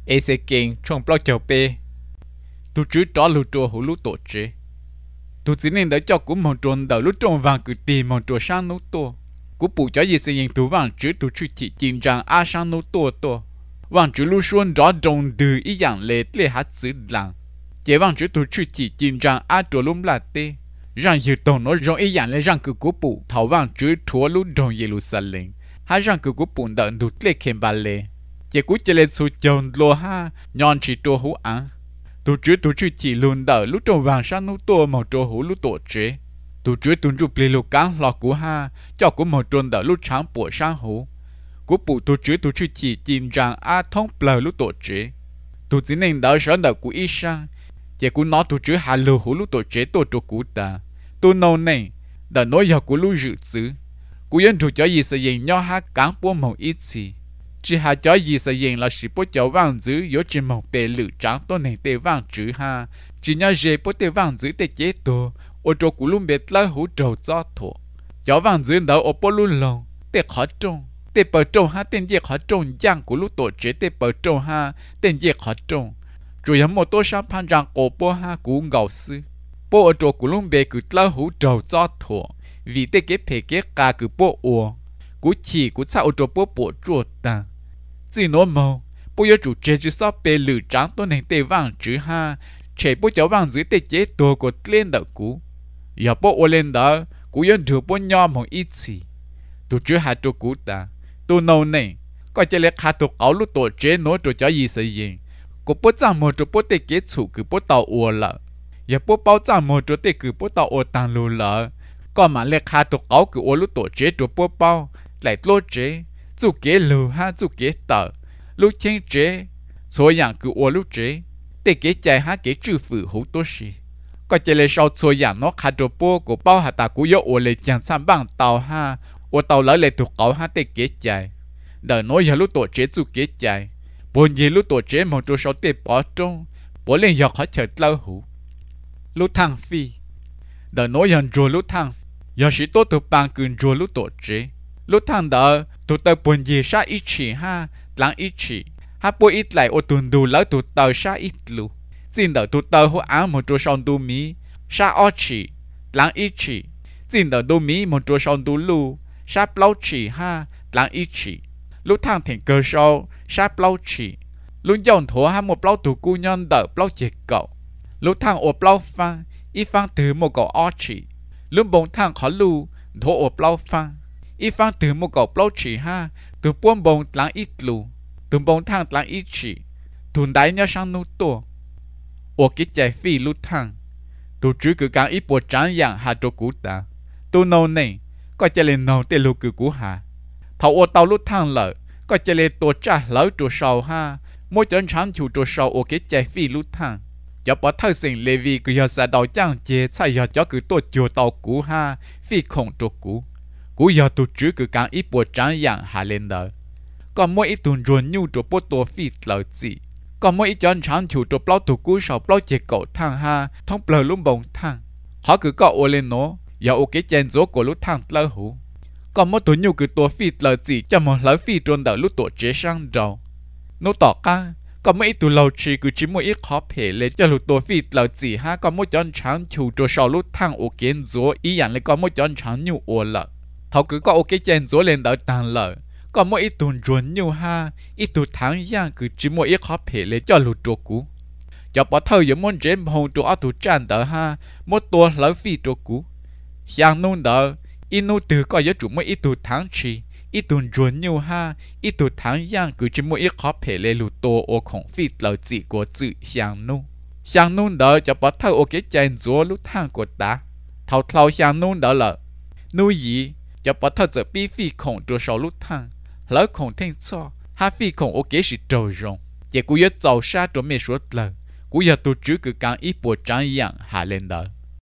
ê sẽ kênh trong bao chầu bê tu chứ đó lưu trò hữu lưu tổ chế tu chỉ nên đỡ cho của một tròn đỡ lúc trong vàng cứ tìm một trò sang nấu to của bù cho gì sẽ nhìn tu vàng chứ tu chứ chỉ chính rằng a sang nấu to vàng chứ lưu xuân đó trong từ ý dạng lệ hát chữ làng chế vàng chứ tu chứ chỉ chính rằng a trò lùm là tê rằng dự tổng nó rong ý dạng lệ rằng cứ của bù thảo vàng chứ thua lúc trong Jerusalem hai rằng cứ của bù đỡ đủ lệ khem ba lệ chế cú chế lên số chồng lo ha nhon chỉ trò hú ăn tu chứ chỉ luôn đỡ lúc trong vàng sang nút to màu trò hú lúc tổ chế tu chứ rụp lì lục cán lọ cú ha cho cú màu tròn đỡ lúc sáng bộ sang hú cú bù tu chứ chỉ chìm rằng a thông bờ lúc tổ chế tu chỉ nên đỡ sáng đỡ cú ít sang chế cú nói tu chứ hà lù hú lúc tổ chế tổ trò cú ta tu nâu này đỡ nói giờ cú lúc dự chứ cú yên chủ cho gì sẽ dành nhau ha cán bộ màu ít gì chỉ hà cho gì sẽ dành là chỉ bố cháu vàng giữ yếu trên màu bề lử trắng tôi nên tê vàng chữ ha chỉ nhớ dễ bố tê vàng giữ tê chế tổ ô trò cú luôn biết lấy hú trầu cho thổ cháu vàng giữ đó ô bố luôn lòng tê khó trông tê bờ trông ha tên dễ khó trông giang của lúc tổ chế tê bờ trông ha tên dễ khó trông chủ yếu một tô sáng phan rằng cổ bố ha cú ngầu sư bố ô trò cú luôn biết cứ lấy hú trầu cho thổ vì tê kế phê kế ca cứ bố ua cú chỉ cú sao ô trò bố bộ chuột ta chỉ nói màu bố yếu chủ chế chứ sao bề lử trắng tôi nên tê vàng chứ ha chế bố cháu vàng dưới tê chế tổ của lên đỡ cú giờ bố ô lên đỡ cú yếu được bố nhỏ màu ít gì tôi chưa hạt cho cú ta tôi nấu này có chế lẽ khá tôi áo lúc tổ chế nói cho gì sự gì cú bố chẳng một cho bố tê kế chủ cứ bố tàu ua lợ giờ bố bao chẳng một cho tê cứ bố tàu ua tăng lù lợ còn mà lẽ khá tôi áo cứ ua lúc tổ chế cho bố bao lại lô chế chú kế lù ha chú kế tờ lúc chênh chế số dạng cứ ô lúc chế để kế chạy ha kế trừ phử hữu tốt xì có chạy lệ sau số dạng nó khá đồ bố của bao hà ta cú yếu ô lệ chẳng xăm bằng tàu ha ô tàu lỡ lệ thuộc áo ha để kế chạy đợi nói giờ lúc tổ chế chú kế chạy bốn gì lúc tổ chế một chỗ sau để bỏ trong bố lên dọc hết chờ lâu hữu lúc thang phi đợi nói giờ rồi lúc thang giờ sĩ tốt thuộc bằng cường rồi lúc tổ chế lúc thang đó tụi tao buồn gì sa ít chỉ ha lắng ít chỉ ha bố ít lại ô tuần đủ lỡ tụi tao sa ít lu xin đỡ tụi tao hô áo một chỗ son tu mí sa ó chỉ lắng ít chỉ xin đỡ tu mí một chỗ son tu lu sa plau chỉ ha lắng ít chỉ lúc thang thiện cơ sau sa plau chỉ lúc dọn thổ ha một plau tụi cu nhân đỡ plau chè cậu lúc thang ô plau phang ít phang từ một cậu ó chỉ lúc bông thang khó lu thổ ô plau phang ít phang từ một cậu plau chỉ ha từ buôn bông láng ít lù từ bông thang láng ít chỉ thùn đáy nhá sang nô tô ô cái chạy phi lút thang tu chứ cứ càng ít bộ tráng dạng hà cho cú ta tu nâu này có chạy lên nâu tê lù cứ cú hà thầu ô tàu lút thang lợ có chạy lên tổ trả lỡ chỗ sầu ha mỗi chân sáng chủ chỗ sầu ô cái chạy phi lút thang cho bỏ thơ sinh lê vi cứ giờ xa đầu chẳng chế chạy giờ cho cứ tổ chùa tàu cú ha phi khổng chỗ cú cú giờ tu chứ cứ càng ít bộ tráng dạng hà lên đời còn mỗi ít tuần ruộng nhu cho bộ tổ phi lợi gì còn mỗi ít chân sáng chủ cho bao tu cú sầu bao chế cậu thang ha thông bờ lúng bồng thang họ cứ cậu ô lên nó giờ ô cái chén rốt của lúc thang lơ hủ còn mỗi tuần nhu cứ tổ phi lợi gì cho một lỡ phi trôn đỡ lúc tổ chế sang đầu nó tỏ ca còn mỗi ít tu lâu chỉ cứ chỉ mỗi ít khó thể lấy cho lúc tổ phi lợi gì ha còn mỗi chân sáng chủ cho sầu lúc thang ô kiến rốt ý dạng lấy còn mỗi chân sáng nhu ô lợ thầu cứ có ok chén rối lên đỡ tàng lợ còn mỗi ít tuần ruộng nhiều ha ít tuần tháng giang cứ chỉ mỗi ít khó thể lấy cho lụt trộn cũ cho bỏ thơ giống món rếm hồng trộn ở tủ tràn đỡ ha một tua lỡ phi trộn cũ giang nôn đỡ ít nô từ có giá trụ mỗi ít tuần tháng chi ít tuần ruộng nhiều ha ít tuần tháng giang cứ chỉ mỗi ít khó thể lấy lụt tua ô khổng phi lỡ chỉ của chữ giang nôn đỡ cho bỏ thơ ok chén rối lúc thang của ta thầu thầu giang nôn đỡ lợ nuôi gì cho bỏ thật giờ bi phi khổng cho sau lúc thang lỡ khổng thanh cho ha phi khổng ok sự trầu rong chỉ cú yếu giàu sa cho mẹ suốt lời cú yếu tu chứ cứ càng ít bộ trang dạng hạ lên đời